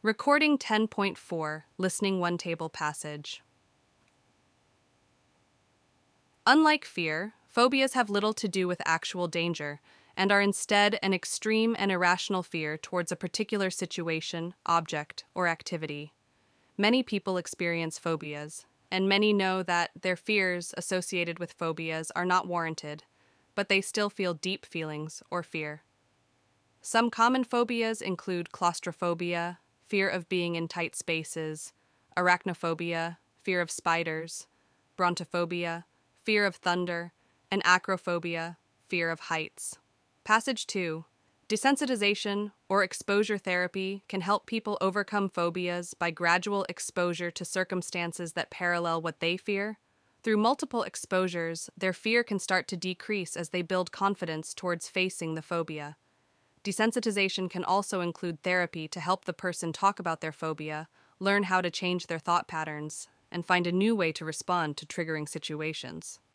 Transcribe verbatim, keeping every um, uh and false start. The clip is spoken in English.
Recording ten point four, Listening One Table Passage. Unlike fear, phobias have little to do with actual danger and are instead an extreme and irrational fear towards a particular situation, object, or activity. Many people experience phobias, and many know that their fears associated with phobias are not warranted, but they still feel deep feelings or fear. Some common phobias include claustrophobia, fear of being in tight spaces, arachnophobia, fear of spiders, brontophobia, fear of thunder, and acrophobia, fear of heights. Passage two. Desensitization or exposure therapy can help people overcome phobias by gradual exposure to circumstances that parallel what they fear. Through multiple exposures, their fear can start to decrease as they build confidence towards facing the phobia. Desensitization can also include therapy to help the person talk about their phobia, learn how to change their thought patterns, and find a new way to respond to triggering situations.